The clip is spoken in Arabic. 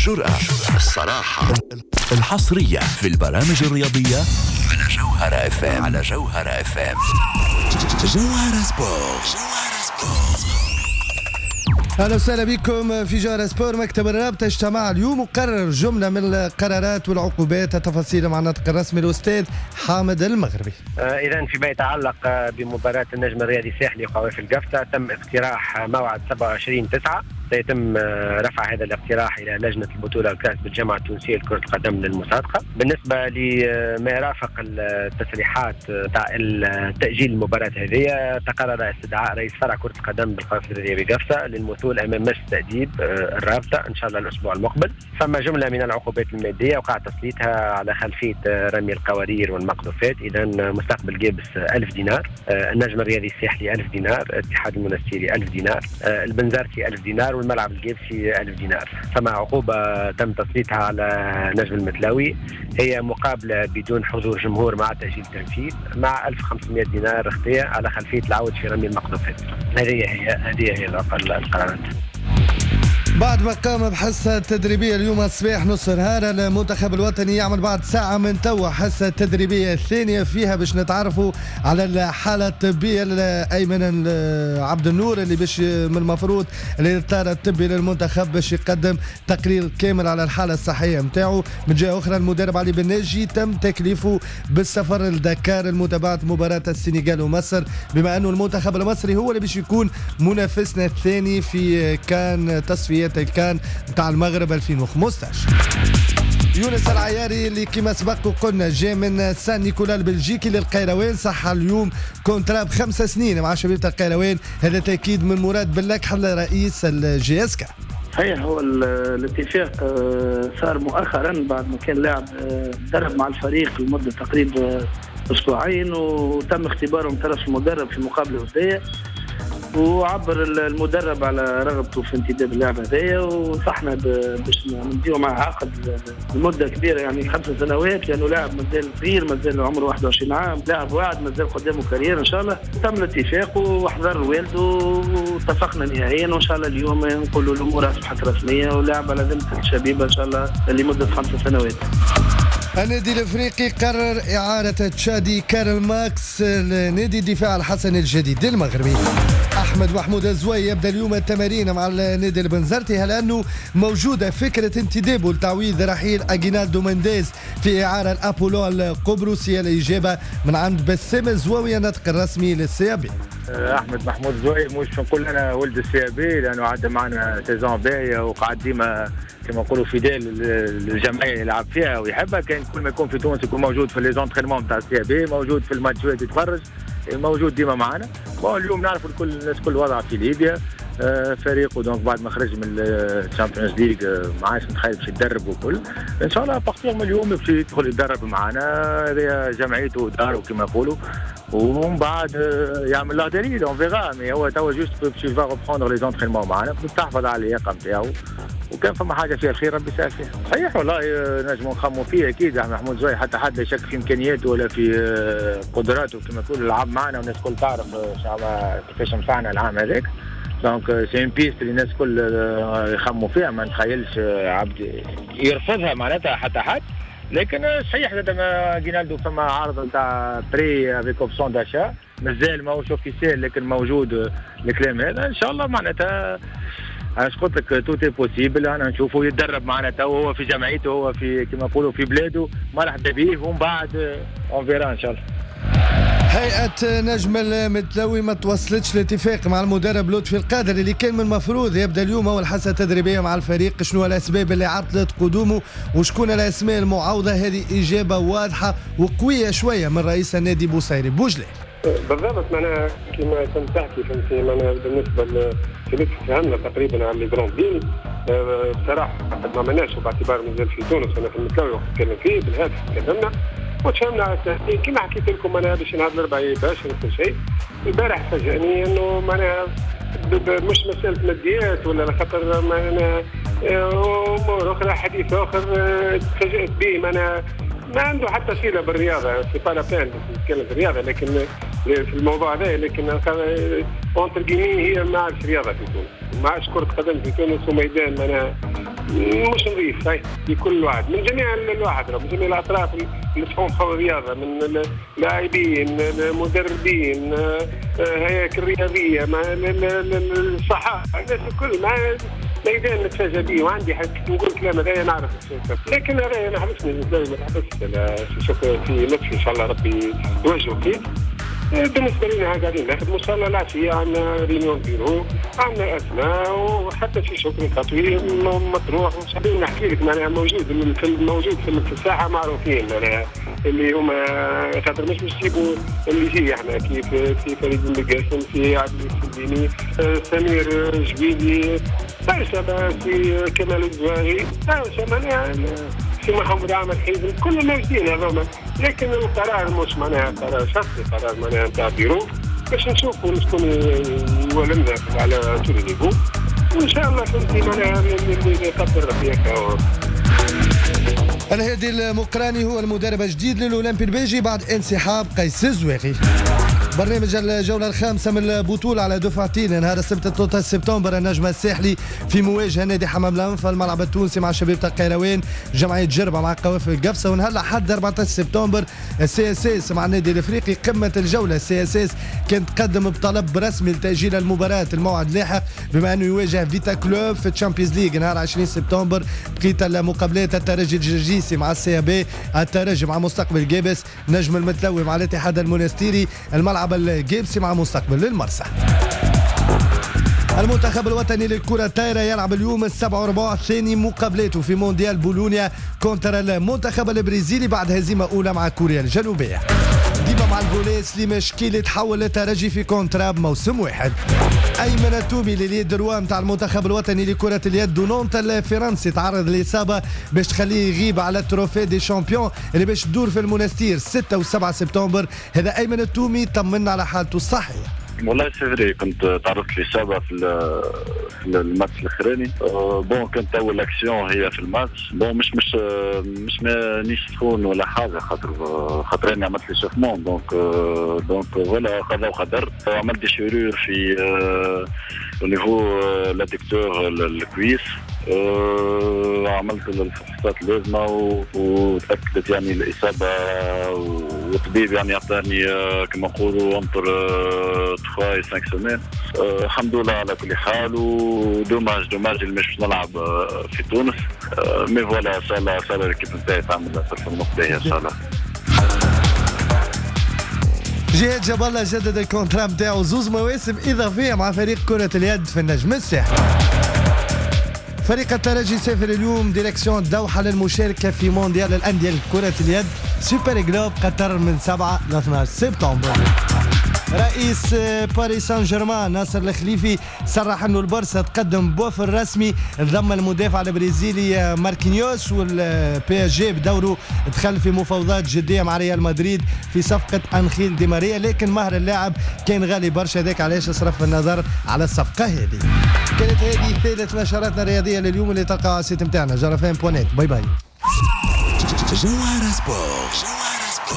الجرأة، الصراحة، الحصرية في البرامج الرياضية على جوهرة FM. على جوهرة FM. جوهرة سبورت. اهلا وسهلا بكم في جوهرة سبور. مكتب الرابطة اجتمع اليوم وقرر جملة من القرارات والعقوبات. التفاصيل مع الناطق الرسمي الأستاذ حامد المغربي. إذا فيما يتعلق بمباراة النجم الرياضي الساحلي وقوافل القفطة، تم اقتراح موعد 27/9. سيتم رفع هذا الاقتراح إلى لجنة البطولة الكأس بالجامعة التونسية لكرة القدم للمصادقة. بالنسبة لما يرافق التسريحات تاع تأجيل المباراة هذه، تقرر استدعاء رئيس فرع كرة القدم بالقوافل الرياضية بقفطة للمثول أمام مجلس تأديب الرابطة إن شاء الله الأسبوع المقبل. ثم جملة من العقوبات المادية وقع تسليطها على خلفية رمي القوارير والمقذوفات. إذا مستقبل جيبس 1000 دينار، النجم الرياضي الساحلي 1000 دينار، الاتحاد المنستيري 1000 دينار، البنزرتي 1000 دينار، والملعب الجيبسي 1000 دينار. ثم عقوبة تم تسليطها على نجم المتلاوي، هي مقابلة بدون حضور جمهور مع تأجيل تنفيذ، مع 1500 دينار اختيار على خلفية العود في رمي المقذوفات. هذه هي القرارات. بعد ما قام بحصة تدريبية اليوم الصباح نص نهار، المنتخب الوطني يعمل بعد ساعة من توا حصة تدريبية الثانية فيها باش نتعرفوا على الحالة الطبية لأيمن عبد النور، اللي باش من المفروض الإطار الطبي للمنتخب باش يقدم تقرير كامل على الحالة الصحية متاعه. من جهة أخرى المدرب علي بن ناجي تم تكليفه بالسفر لدكار لمتابعة مباراة السنغال ومصر، بما أنه المنتخب المصري هو اللي باش يكون منافسنا الثاني في كان تصفية الكان بتاع المغرب 2015. يونس العياري اللي كما سبق وقلنا جاء من سان نيكولا البلجيكي للقيروان، صح اليوم كونترا ب5 سنين مع شبيبة القيروان. هذا تأكيد من مراد باللكحل رئيس الجي اس كا. صحيح، هو الاتفاق صار مؤخرا بعد ما كان لاعب درب مع الفريق لمدة تقريبا أسبوعين، وتم اختباره من طرف المدرب في مقابلة ودية، وعبر المدرب على رغبته في انتداب اللاعب هذايا، ونصحنا باش نديو معه عقد لمده كبيره، يعني 5 سنوات، لانه لاعب مازال صغير، مازال عمره 21 عام، لاعب واعد مازال قدامه كارير ان شاء الله. تم الاتفاق وحضر والده واتفقنا نهائيا، وان شاء الله اليوم نقولوا الامور اصبحت رسميه، ولاعب على ذمه الشبيبه ان شاء الله لمده 5 سنوات. النادي الافريقي قرر اعاره تشادي كارل ماكس لنادي الدفاع الحسن الجديد المغربي. احمد محمود الزوي يبدا اليوم التمارين مع النادي البنزرتي، هل انه موجوده فكره انتدابه لتعويض رحيل اجينالدو مينديز في اعاره الابولو القبرصي؟ الاجابه من عند بسام الزواوي الناطق الرسمي للسيابي. احمد محمود الزوي مش نقول انا ولد السيابي، لانه عاد معنا سيزون باهيه وقعد ديما كما نقولوا فيديل الجمعيه يلعب فيها ويحبها. كان كل ما يكون في تونس يكون موجود في ليزونترينمون نتاع السيابي، موجود في الماتشات يتفرج، موجود ديما معنا. اليوم نعرف الكل الناس كل وضع في ليبيا، فريقه دونك بعد ما خرج من الشامبيونز ليج ما عادش متخيل باش يتدرب وكل. ان شاء الله بارتيغ من اليوم باش يدخل يتدرب معنا، هذه جمعيته وداره كما يقولوا، ومن بعد يعمل له دليل اون فيغا. مي هو توا جوست باش يفا روبخوندر لي زونترينمون معنا باش تحافظ على اللياقه نتاعو، وكان فما حاجه فيها الخير ربي يسهل فيها. صحيح والله نجموا نخموا فيه اكيد. احمد محمود زوي حتى حد لا يشك في امكانياته ولا في قدراته، كما يقول لعب معنا والناس الكل تعرف كيفاش نفعنا العام هذاك. دونك سي اون بيست اللي الناس الكل يخموا فيها، ما نتخيلش عبد يرفضها معناتها حتى حد. لكن صحيح زاد ما جينالدو فما عرض نتاع بري افيك اوبسيون داشا، مازال ماهوش اوفيسيال لكن موجود الكلام هذا. ان شاء الله معناتها اش قلت لك توتي بوسيبل. انا نشوفه يتدرب معنا تو، هو في جمعيته، هو في كما نقولوا في بلاده، مرحبا به، ومن بعد اون فيرا ان شاء الله. هيئة نجم المتلوي ما توصلتش لاتفاق مع المدرب لطفي القادر اللي كان من المفروض يبدا اليوم اول حصة تدريبية مع الفريق. شنو الاسباب اللي عطلت قدومه وشكون الاسماء المعوضة؟ هذه اجابة واضحة وقوية شوية من رئيس النادي بوصيري بوجلي. بالضبط، معناها كما كنت تحكي فهمتي، معناها بالنسبه في فهمنا تقريبا على لي جراند ديل. بصراحه ما عملناش باعتبار مازال في تونس، انا في المتلاوي وقت نتكلم فيه بالهاتف تكلمنا وتفهمنا. كما حكيت لكم انا باش نهار الاربعاء باشر وكل شيء. البارح فاجأني انه معناها مش مساله ماديات ولا خاطر معناها امور اخرى، حديث اخر تفاجأت به، معناها ما عنده حتى صله بالرياضه، في با لا بين نتكلم في الرياضه، لكن في الموضوع هذا. لكن اونتر جيمي هي ما عادش رياضه في تونس، ما عادش كره قدم في تونس، وميدان معناها مش نظيف في كل واحد من جميع الواحد من جميع الاطراف اللي تقوم بحول الرياضه من لاعبين المدربين هياكل رياضيه مع الصحافه الناس الكل مع ميدان نتفاجئ به وعندي حق نقول كلام هذا نعرف لكن هذا انا حبسني ما تحبسش في لطفي ان شاء الله ربي يوجهه كيف. بالنسبه لنا قاعدين نخدموا ان شاء الله العشيه عندنا رينيون بيرو عندنا اسماء وحتى في شكر تطوير مطروح وصابين نحكي لك معناها موجود في الساحه معروفين معناها اللي هما خاطر مش يجيبوا اللي فيه احنا كيف في فريد بن قاسم في عبد السليمي سمير جبيدي برشا في كمال الزواغي برشا معناها في محمد عامر حيزم كل موجودين هذوما لكن القرار مش معناها قرار شخصي قرار معناها نتاع بيرو باش نشوفوا شكون يولمنا على طول النيفو وان شاء الله فهمتي معناها اللي يقدر ربي هكا. الهادي المقراني هو المدرب الجديد للأولمبي البيجي بعد انسحاب قيس الزواغي. برنامج الجولة الخامسة من البطولة على دفعتين نهار السبت 13 سبتمبر النجم الساحلي في مواجهة نادي حمام الأنف الملعب التونسي مع شبيبة القيروان جمعية جربة مع قوافل القفصة ونهار الأحد 14 سبتمبر السي اس اس مع النادي الافريقي قمة الجولة. السي اس اس كان تقدم بطلب رسمي لتأجيل المباراة الموعد لاحق بما أنه يواجه فيتا كلوب في الشامبيونز ليج نهار 20 سبتمبر. بقيت المقابلات الترجي الجرجيسي مع السي بي الترجي مع مستقبل جيبس نجم المتلوي مع الاتحاد المونستيري الملعب الجيبسي مع مستقبل المرسى. المنتخب الوطني للكرة الطايرة يلعب اليوم 47 ثاني مقابلاته في مونديال بولونيا كونتر المنتخب البرازيلي بعد هزيمة أولى مع كوريا الجنوبية. ديما مع الفولي سليم شكيلي تحول للترجي في كونترا بموسم واحد. أيمن التومي لليد دروا نتاع المنتخب الوطني لكرة اليد دونونت الفرنسي تعرض لإصابة باش تخليه يغيب على التروفي دي شامبيون اللي باش تدور في المونستير 6 و7 سبتمبر. هذا أيمن التومي طمنا على حالته الصحية. والله سيفري كنت تعرضت لإصابة في الماتش الأخراني. بون كانت أول أكسيون هي في الماتش. بون مش مانيش سخون ولا حاجة خاطر أنا عملت لي شوفمون دونك ولا قضاء وقدر. عملت دي شرور في ونيفو لادكتور الكويس. عملت الفحوصات اللازمة وتأكدت يعني الإصابة والطبيب يعني أعطاني كما نقولوا انطر 3 5 سمان. الحمد لله على كل حال ودوماج اللي مش نلعب في تونس مي فوالا ان شاء الله الكيب نتاعي تعمل صرف المقبلية ان شاء الله. جهاد جاب الله جدد الكونترا نتاعو زوز مواسم إضافية مع فريق كرة اليد في النجم الساحلي. فريق الترجي سافر اليوم ديريكسيون الدوحة للمشاركة في مونديال الأندية لكرة اليد سوبر جلوب قطر من 7 ل 12 سبتمبر. رئيس باريس سان جيرمان ناصر الخليفي صرح انه البورصه تقدم بوفر رسمي ضم المدافع البرازيلي ماركينيوس والبي اس جي بدوره دخل في مفاوضات جديه مع ريال مدريد في صفقه انخيل دي ماريا لكن مهر اللاعب كان غالي برشا ذاك علاش صرف النظر على الصفقه هذه. كانت هذه ثالث نشراتنا الرياضيه لليوم اللي تلقاها على السيت نتاعنا جرفان.net. باي باي. جوهرة سبورت.